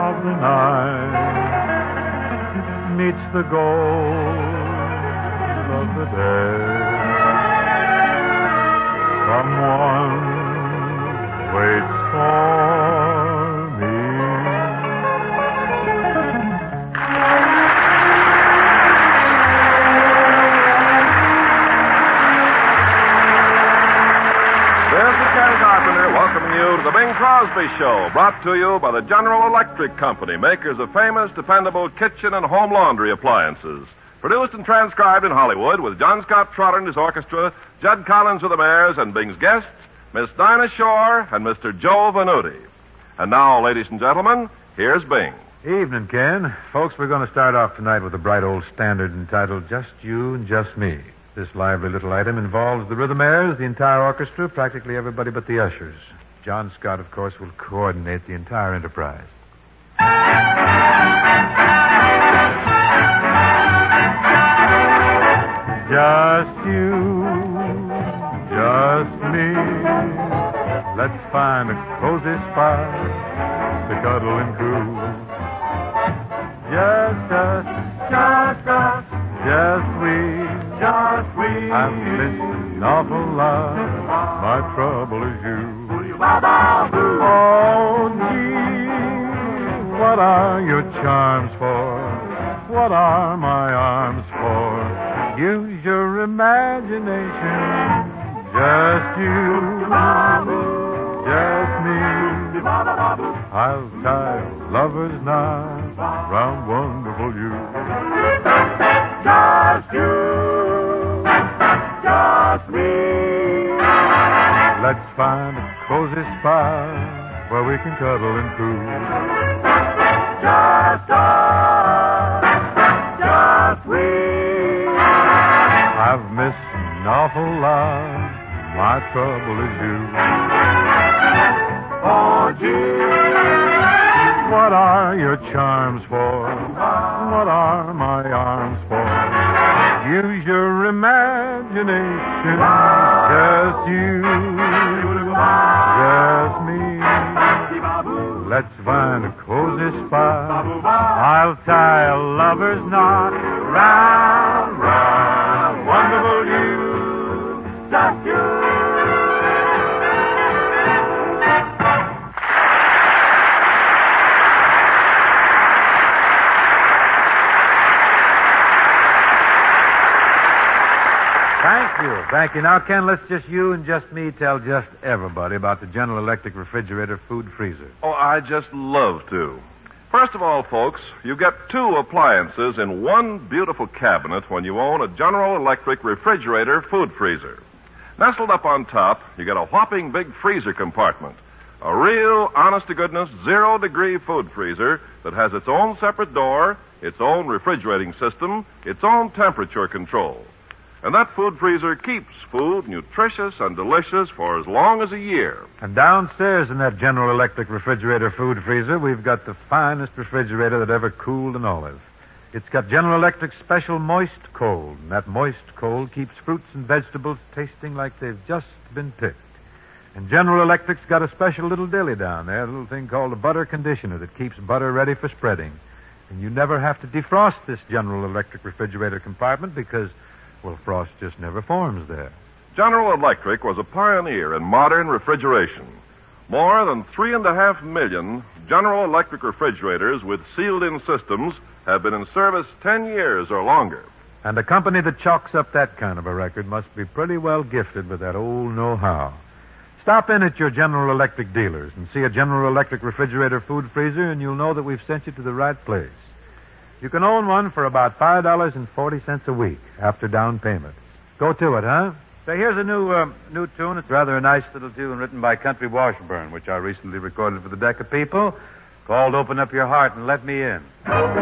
of the night meets the gold of the day. Someone waits for me. This is Ken Carpenter welcoming you to the Bing Crosby Show, brought to you by the General Electric Company, makers of famous, dependable kitchen and home laundry appliances. Produced and transcribed in Hollywood with John Scott Trotter and his orchestra, Judd Collins with the Mares, and Bing's guests, Miss Dinah Shore and Mr. Joe Venuti. And now, ladies and gentlemen, here's Bing. Evening, Ken. Folks, we're going to start off tonight with a bright old standard entitled Just You and Just Me. This lively little item involves the Rhythmaires, the entire orchestra, practically everybody but the ushers. John Scott, of course, will coordinate the entire enterprise. Just you, just me. Let's find a cozy spot to cuddle and cool. Just us, just us, just we. I've missed an awful lot. My trouble is you. Oh, gee, what are your charms for? What are my arms for? Use your imagination. Just you, just me. I'll tie a lover's knot round wonderful you. Just you, just me. Let's find a cozy spot where we can cuddle and cool. Just us, just we. I've missed an awful lot. My trouble is you. Oh, gee, what are your charms for? What are my arms for? Use your imagination. Just you, just me. Let's find a cozy spot. I'll tie a lover's knot round, round, wonderful you. Just you. Thank you. Now, Ken, let's just you and just me tell just everybody about the General Electric refrigerator food freezer. Oh, I just love to. First of all, folks, you get two appliances in one beautiful cabinet when you own a General Electric refrigerator food freezer. Nestled up on top, you get a whopping big freezer compartment. A real, honest-to-goodness, 0-degree food freezer that has its own separate door, its own refrigerating system, its own temperature control. And that food freezer keeps food nutritious and delicious for as long as a year. And downstairs in that General Electric refrigerator food freezer, we've got the finest refrigerator that ever cooled an olive. It's got General Electric's special moist cold, and that moist cold keeps fruits and vegetables tasting like they've just been picked. And General Electric's got a special little dilly down there, a little thing called a butter conditioner that keeps butter ready for spreading. And you never have to defrost this General Electric refrigerator compartment because, well, frost just never forms there. General Electric was a pioneer in modern refrigeration. More than 3.5 million General Electric refrigerators with sealed-in systems have been in service 10 years or longer. And a company that chalks up that kind of a record must be pretty well gifted with that old know-how. Stop in at your General Electric dealers and see a General Electric refrigerator food freezer, and you'll know that we've sent you to the right place. You can own one for about $5.40 a week after down payment. Go to it, huh? Say, here's a new tune. It's rather a nice little tune written by Country Washburn, which I recently recorded for the Decca people, called Open Up Your Heart and Let Me In.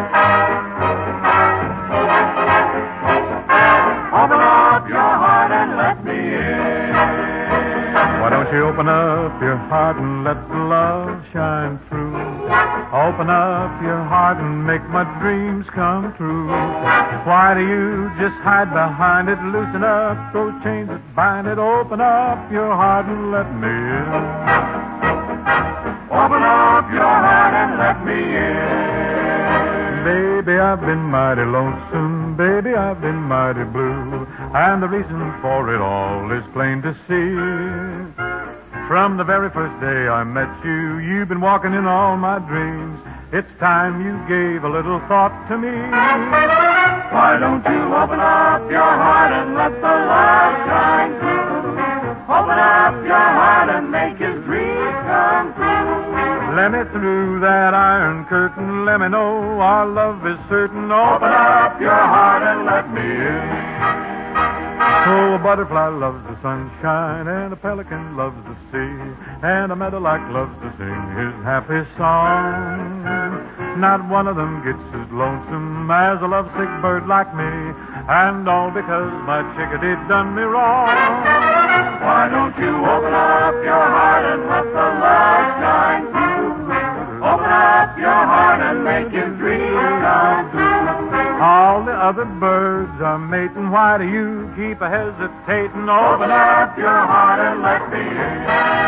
Open up your heart and let me in. Why don't you open up your heart and let the love shine through? Open up your heart and make my dreams come true. Why do you just hide behind it? Loosen up those chains that bind it. Open up your heart and let me in. Open up your heart and let let me in. Baby, I've been mighty lonesome. Baby, I've been mighty blue. And the reason for it all is plain to see. From the very first day I met you, you've been walking in all my dreams. It's time you gave a little thought to me. Why don't you open up your heart and let the light shine through? Open up your heart and make his dreams come true. Let me through that iron curtain. Let me know our love is certain. Open up your heart and let me in. Oh, a butterfly loves the sunshine, and a pelican loves the sea, and a meadowlark loves to sing his happy song. Not one of them gets as lonesome as a lovesick bird like me, and all because my chickadee done me wrong. Why don't you open up your heart and let the light shine through? Open up your heart and make his dreams come true. All the other birds are mating. Why do you keep a hesitating? Open up your heart and let me in.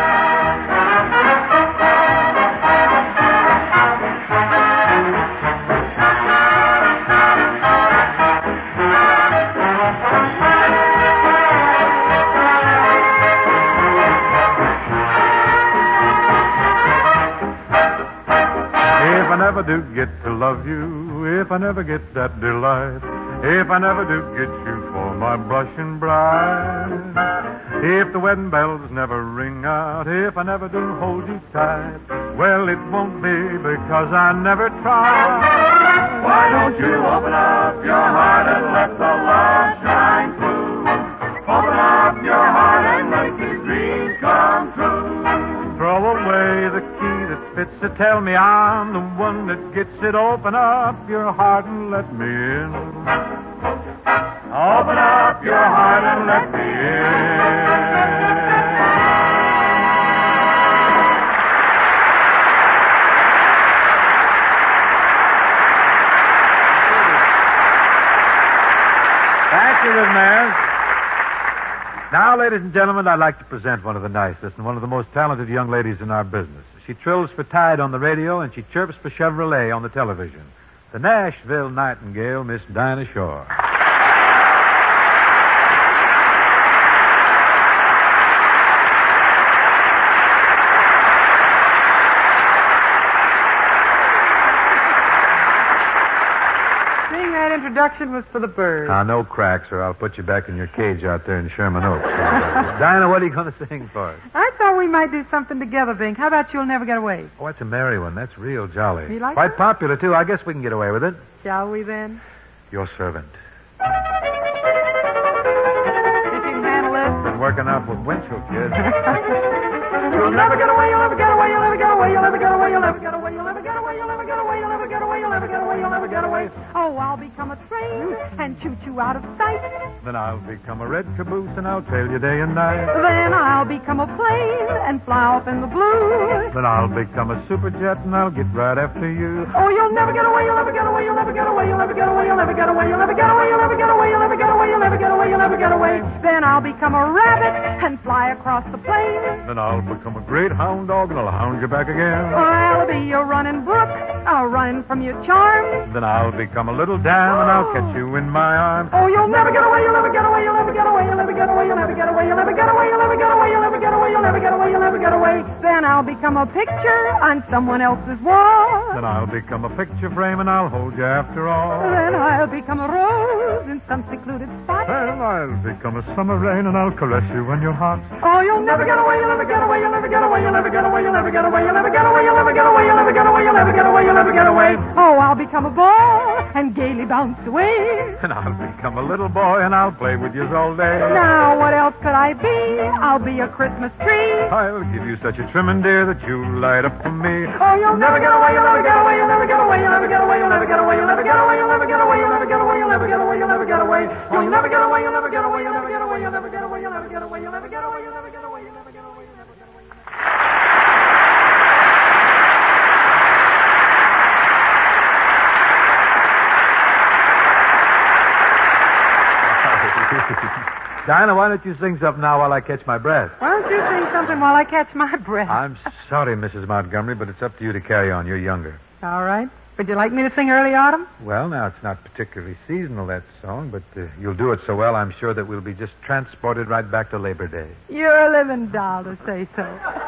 If I never do get to love you, if I never get that delight, if I never do get you for my blushing bride, if the wedding bells never ring out, if I never do hold you tight, well, it won't be because I never tried. Why don't you open up your heart and let the light shine through? Open up your heart and make his dreams come true. Throw away the key that fits it. Tell me I'm the one that gets it. Open up your heart and let me in. Open up your heart and let me in. Thank you, Rhythmaires. Now, ladies and gentlemen, I'd like to present one of the nicest and one of the most talented young ladies in our business. She trills for Tide on the radio and she chirps for Chevrolet on the television. The Nashville Nightingale, Miss Dinah Shore. Introduction was for the birds. No cracks, or I'll put you back in your cage out there in Sherman Oaks. Dinah, what are you going to sing for us? I thought we might do something together, Bink. How about You'll Never Get Away? Oh, that's a merry one. That's real jolly. You like Quite that? popular, too. I guess we can get away with it. Shall we then? Your servant. If you can handle it. Been working out with Winchell, kid. You'll never get away, you'll never get away, you'll never get away, you'll never get away, you'll never get away, you'll never get away, you'll never get away, you'll never get away, you'll never get away, you'll never get away. Oh, I'll become a train and choo-choo out of sight. Then I'll become a red caboose and I'll trail you day and night. Then I'll become a plane and fly off in the blue. Then I'll become a superjet and I'll get right after you. Oh, you'll never get away, you'll never get away, you'll never get away, you'll never get away, you'll never get away, you'll never get away, you'll never get away, you'll never get away, you'll never get away, you'll never get away. Then I'll become a rabbit and fly across the plain. Then I'll become a great hound dog and I'll hound you back again. I'll be a running brook, I'll run from your charms. Then I'll become a little dam and I'll catch you in my arms. Oh, you'll never get away, you'll never get away, you'll never get away, you'll never get away, you'll never get away, you'll never get away, you'll never get away, you'll never get away, you'll never get away, you'll never get away. Then I'll become a picture on someone else's wall. Then I'll become a picture frame and I'll hold you after all. Then I'll become a rose in some secluded spot. Then I'll become a summer rain and I'll caress you when you're hot. Oh, you'll never get away, you'll never get away, you'll never get away, you'll never get away, you'll never get away, you'll never get away, you'll never get away, you'll never get away, you'll never get away, you'll never get away. Oh, I'll become a ball and gaily bounce away. And I'll become a little boy and I'll play with you all day. Now, what else could I be? I'll be a Christmas tree. I'll give you such a trimming, dear, that you'll light up for me. Oh, you'll never get away, you'll never get away, you'll never get away, you'll never get away, you'll never get away, you'll never get away, you'll never get away, you'll never get away, you'll never get away, you'll never get away. Oh, you'll never get away, you'll never get away, you'll never get away, you'll never get away, you'll never get away, you'll never get away, you'll never get away, you'll never get away, you'll never get away. Dinah, why don't you sing something now while I catch my breath? Why don't you sing something while I catch my breath? I'm sorry, Mrs. Montgomery, but it's up to you to carry on. You're younger. All right. Would you like me to sing Early Autumn? Well, now, it's not particularly seasonal, that song, but you'll do it so well, I'm sure that we'll be just transported right back to Labor Day. You're a living doll to say so.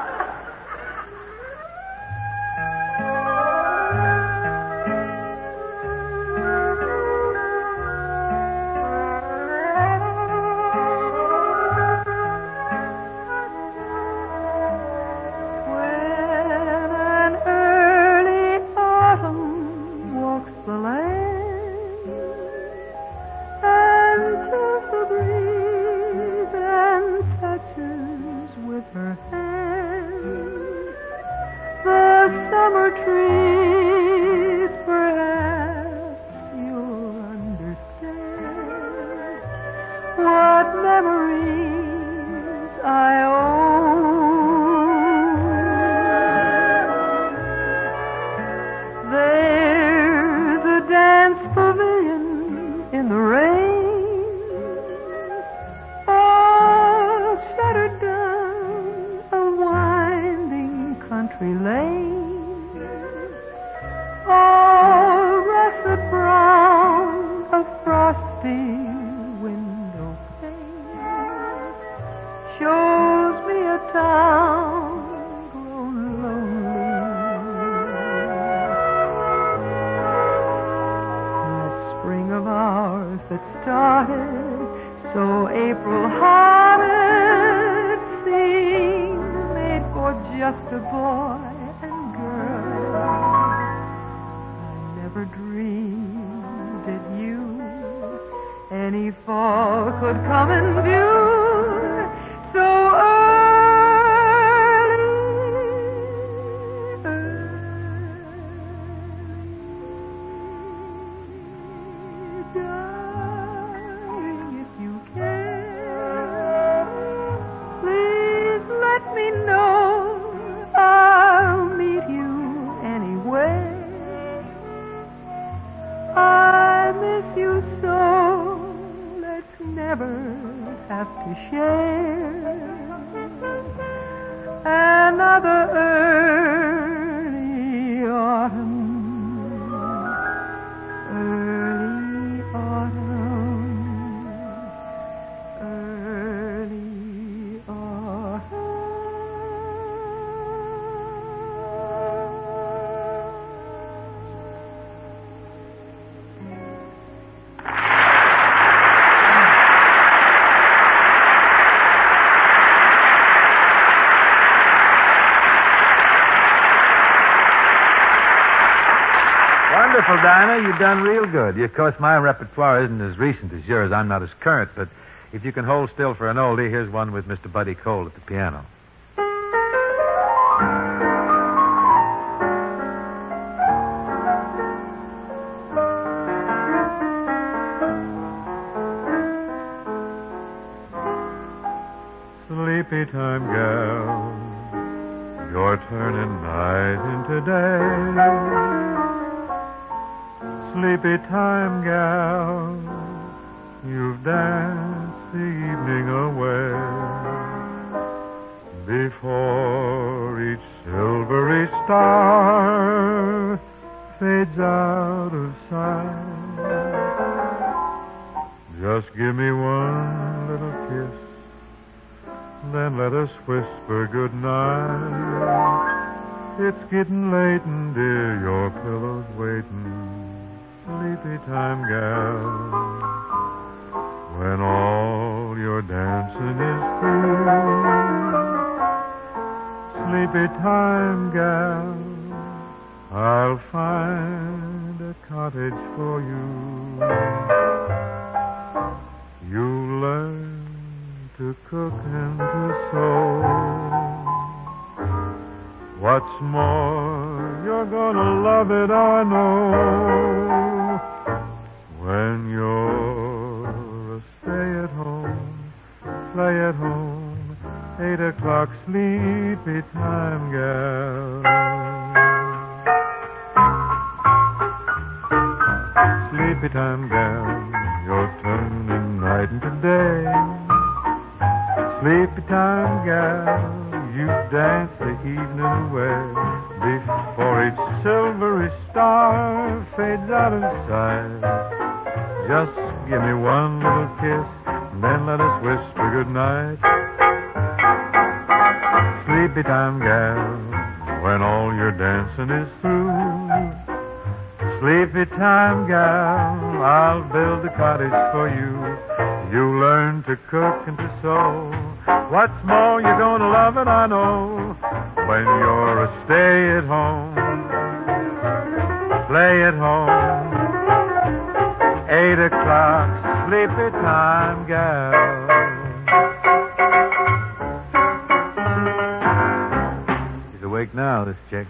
Wonderful, Dinah. You've done real good. Of course, my repertoire isn't as recent as yours. I'm not as current, but if you can hold still for an oldie, here's one with Mr. Buddy Cole at the piano. Sleepy time, gal, you're turning night into day. Sleepy time, gal, you've danced the evening away. Before each silvery star fades out of sight, just give me one little kiss, then let us whisper goodnight. It's getting late and dear, your pillow's waiting. Sleepy time, gal, when all your dancing is through. Sleepy time, gal, I'll find a cottage for you. You learn to cook and to sew. What's more, you're gonna love it, I know. When you're a stay-at-home, play-at-home, 8 o'clock sleepy time, gal. Sleepy time, gal, you're turning night into day. Sleepy time, gal, you dance the evening away. Before each silvery star fades out of sight. Just give me one little kiss, and then let us whisper goodnight. Sleepy time, gal, when all your dancing is through. Sleepy time, gal, I'll build a cottage for you. You learn to cook and to sew. What's more, you're gonna love it, I know, when you're a stay-at-home. Play at home. 8 o'clock, sleepy time, gal. She's awake now, this chick.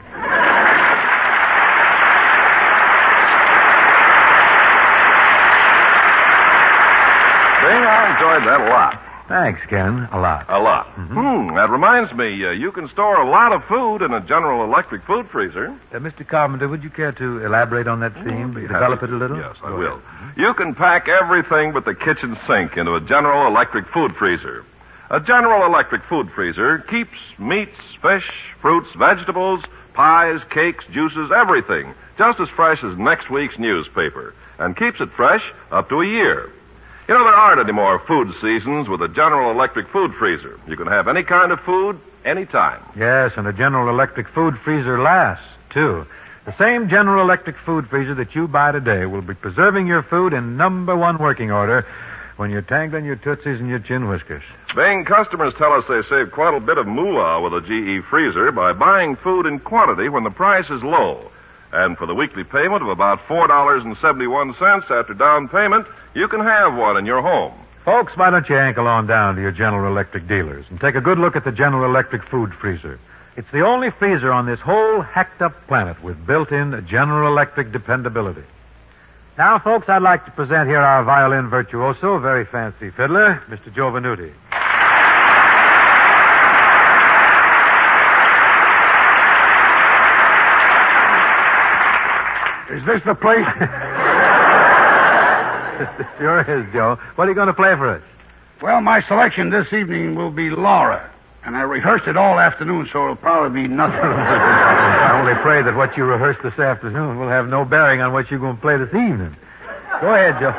I enjoyed that a lot. Thanks, Ken. A lot. A lot. Mm-hmm. That reminds me, you can store a lot of food in a General Electric food freezer. Mr. Carpenter, would you care to elaborate on that theme? Develop it a little? Yes, I will. You can pack everything but the kitchen sink into a General Electric food freezer. A General Electric food freezer keeps meats, fish, fruits, vegetables, pies, cakes, juices, everything just as fresh as next week's newspaper, and keeps it fresh up to a year. You know, there aren't any more food seasons with a General Electric food freezer. You can have any kind of food, anytime. Yes, and a General Electric food freezer lasts, too. The same General Electric food freezer that you buy today will be preserving your food in #1 working order when you're tangling your tootsies and your chin whiskers. Bing customers tell us they save quite a bit of moolah with a GE freezer by buying food in quantity when the price is low. And for the weekly payment of about $4.71 after down payment, you can have one in your home. Folks, why don't you ankle on down to your General Electric dealers and take a good look at the General Electric food freezer. It's the only freezer on this whole hacked-up planet with built-in General Electric dependability. Now, folks, I'd like to present here our violin virtuoso, very fancy fiddler, Mr. Joe Venuti. Is this the place? It sure is, Joe. What are you going to play for us? Well, my selection this evening will be Laura. And I rehearsed it all afternoon, so it'll probably be nothing. I only pray that what you rehearsed this afternoon will have no bearing on what you're going to play this evening. Go ahead, Joe.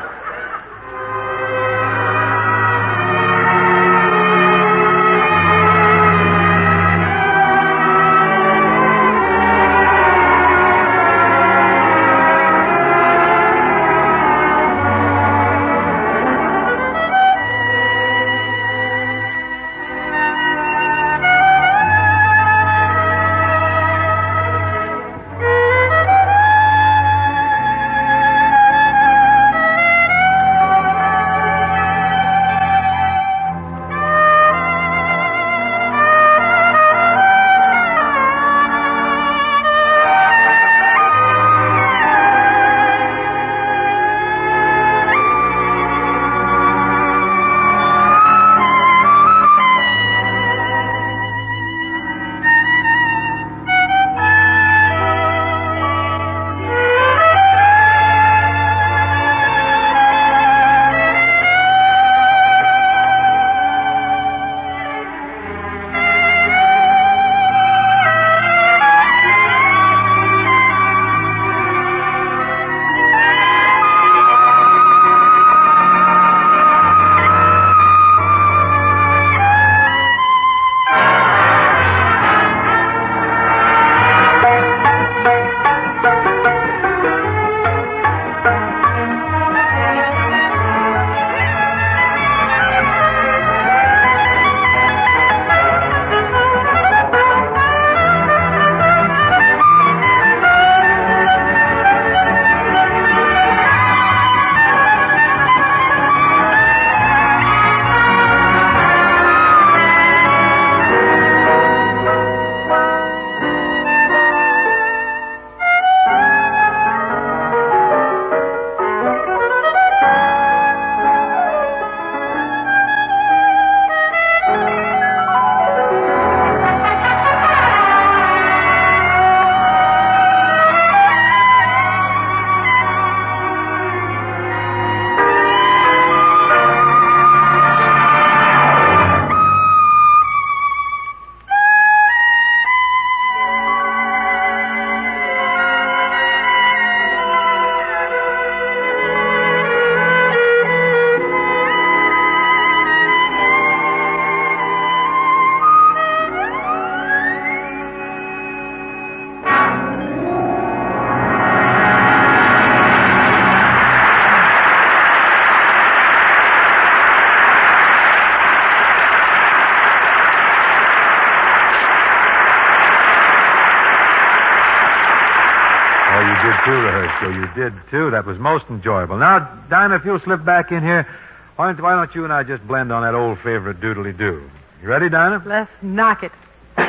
you did too, Rehearsal. You did too. That was most enjoyable. Now, Dinah, if you'll slip back in here, why don't you and I just blend on that old favorite doodly-doo? You ready, Dinah? Let's knock it.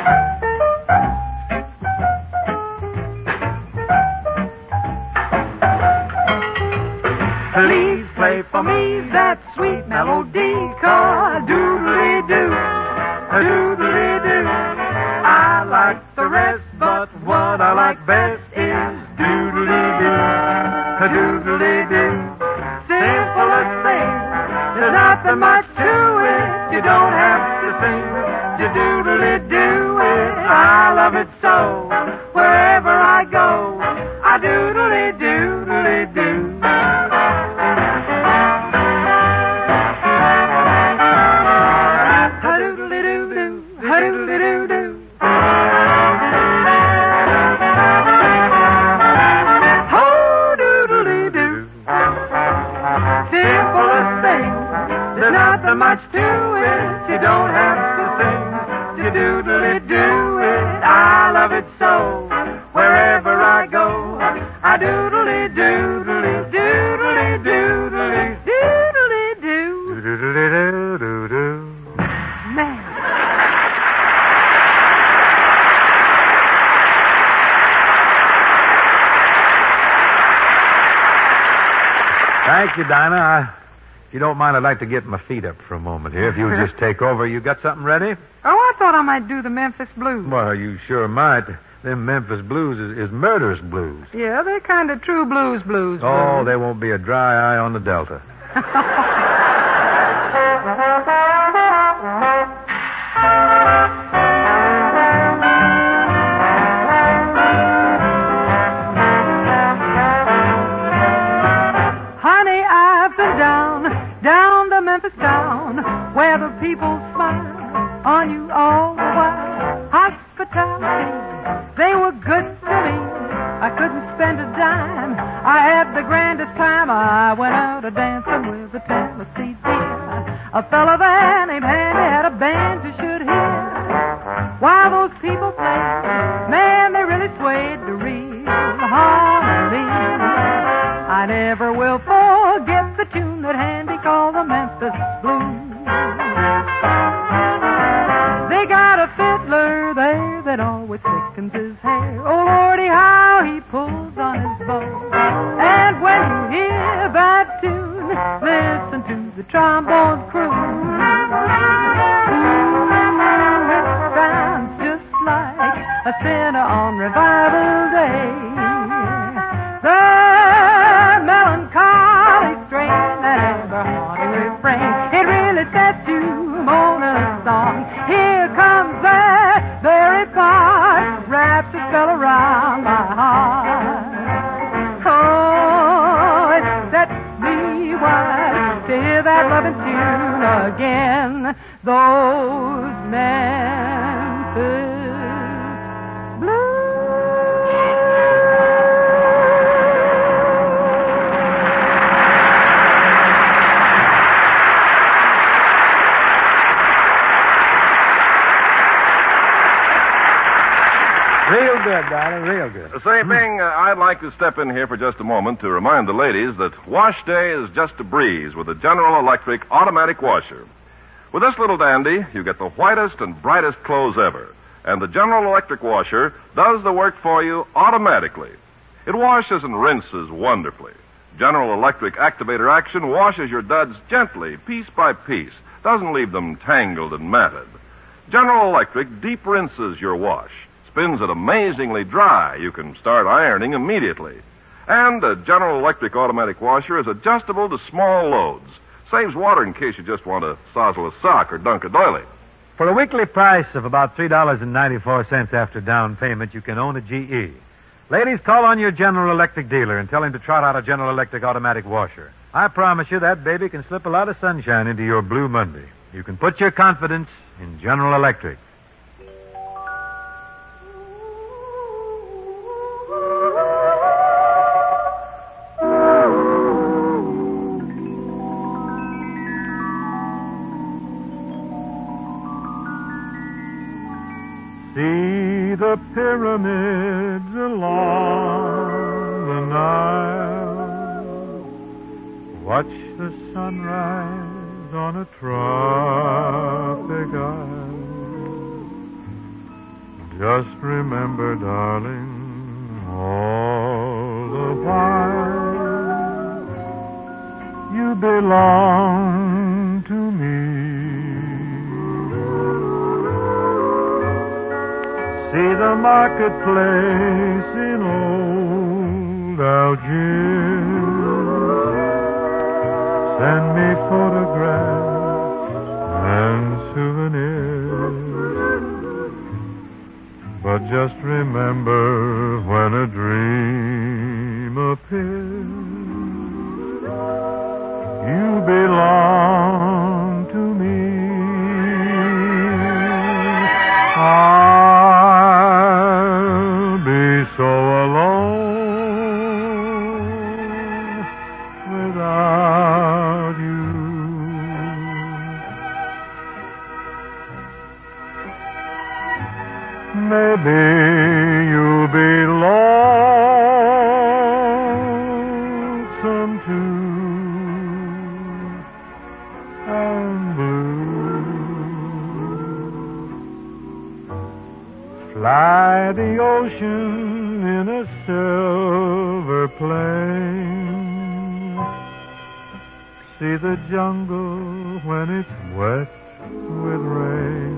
Please play for me that sweet melody, doodly-doo, doodly-doo. I like the rest, but what I like best is doodly-doo, doodly-doo. Simplest thing, there's nothing much to it. You don't have to sing, you doodly-doo it. I love it so, wherever I go, I doodly-doo, doodly-doo. Much to it, you don't have to sing, you doodly-doo it. I love it so, wherever I go, I doodly-doo, doodly-doo, doodly-doo, doodly-doo. Man. Thank you, Dinah. If you don't mind, I'd like to get my feet up for a moment here. If you'll just take over. You got something ready? Oh, I thought I might do the Memphis Blues. Well, you sure might. Them Memphis Blues is murderous blues. Yeah, they're kind of true blues. Oh, there won't be a dry eye on the Delta. Where the people smile on you all the while. Hospitality, they were good to me. I couldn't spend a dime. I had the grandest time. I went out a-dancing with a Tennessee deer. A fella there named Handy had a band you should hear. While those people played, man, they really swayed to real harmony. I never will forget the tune that Handy called the Memphis Blues. They got a fiddler there that always thickens his hair. Oh, Lordy, how he pulls on his bow. And when you hear that tune, listen to the trombone crew. Ooh, it sounds just like a sinner on revival day. The melancholy strain and the haunting refrain, it really sets you on a song. Here comes that very part, wraps a spell around my heart. Oh, it sets me wild to hear that loving tune again. Those Memphis Blues. Real good, darling, real good. Say, Bing, I'd like to step in here for just a moment to remind the ladies that wash day is just a breeze with a General Electric automatic washer. With this little dandy, you get the whitest and brightest clothes ever. And the General Electric washer does the work for you automatically. It washes and rinses wonderfully. General Electric activator action washes your duds gently, piece by piece, doesn't leave them tangled and matted. General Electric deep rinses your wash, spins it amazingly dry. You can start ironing immediately. And a General Electric automatic washer is adjustable to small loads. Saves water in case you just want to sozzle a sock or dunk a doily. For a weekly price of about $3.94 after down payment, you can own a GE. Ladies, call on your General Electric dealer and tell him to trot out a General Electric automatic washer. I promise you that baby can slip a lot of sunshine into your Blue Monday. You can put your confidence in General Electric. See the pyramids along the sunrise on a tropic isle. Just remember, darling, all the while you belong to me. See the marketplace in old Algiers. Send me photographs and souvenirs. But just remember, when a dream appears, you belong to me. I'll be so alone without you. Maybe you'll be lonesome too, and blue. Fly the ocean in a silver plane. See the jungle when it's wet with rain.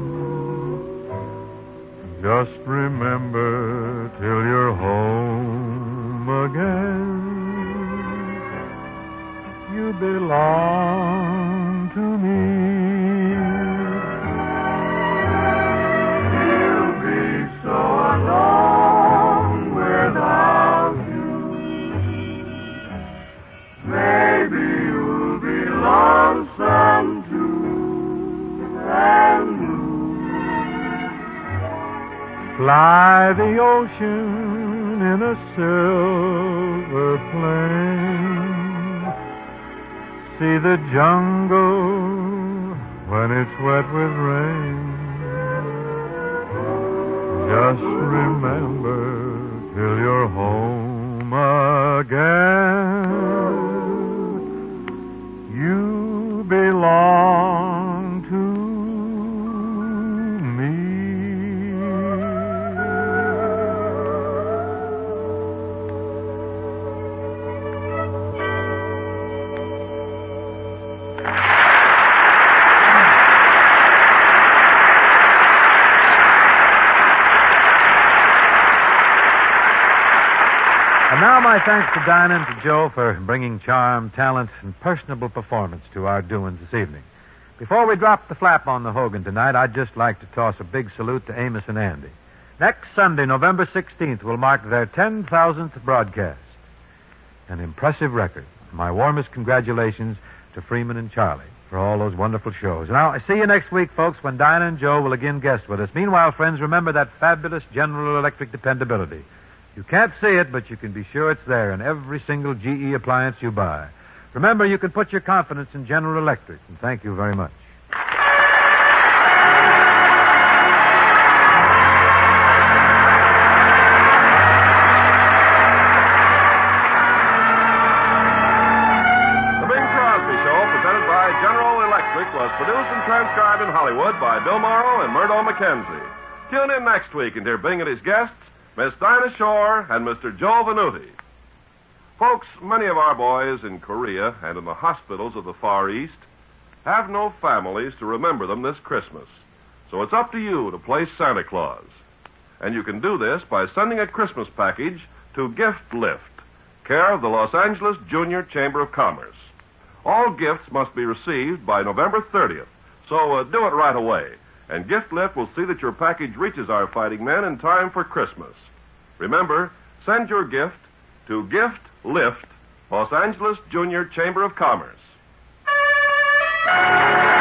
Just remember till you're home again, you belong to me. You'll be so alone without you. Maybe you'll be lonesome too, and blue. Fly the ocean in a silver plane. See the jungle when it's wet with rain. Just remember till you're home again, you belong to me. And now my thanks to Dinah and to Joe for bringing charm, talent, and personable performance to our doings this evening. Before we drop the flap on the Hogan tonight, I'd just like to toss a big salute to Amos and Andy. Next Sunday, November 16th, will mark their 10,000th broadcast. An impressive record. My warmest congratulations to Freeman and Charlie for all those wonderful shows. Now, I see you next week, folks, when Dinah and Joe will again guest with us. Meanwhile, friends, remember that fabulous General Electric dependability. You can't see it, but you can be sure it's there in every single GE appliance you buy. Remember, you can put your confidence in General Electric, and thank you very much. The Bing Crosby Show, presented by General Electric, was produced and transcribed in Hollywood by Bill Morrow and Murdo McKenzie. Tune in next week and hear Bing and his guests, Miss Dinah Shore and Mr. Joe Venuti. Folks, many of our boys in Korea and in the hospitals of the Far East have no families to remember them this Christmas. So it's up to you to play Santa Claus. And you can do this by sending a Christmas package to Gift Lift, care of the Los Angeles Junior Chamber of Commerce. All gifts must be received by November 30th, so do it right away. And Gift Lift will see that your package reaches our fighting men in time for Christmas. Remember, send your gift to Gift Lift, Los Angeles Junior Chamber of Commerce.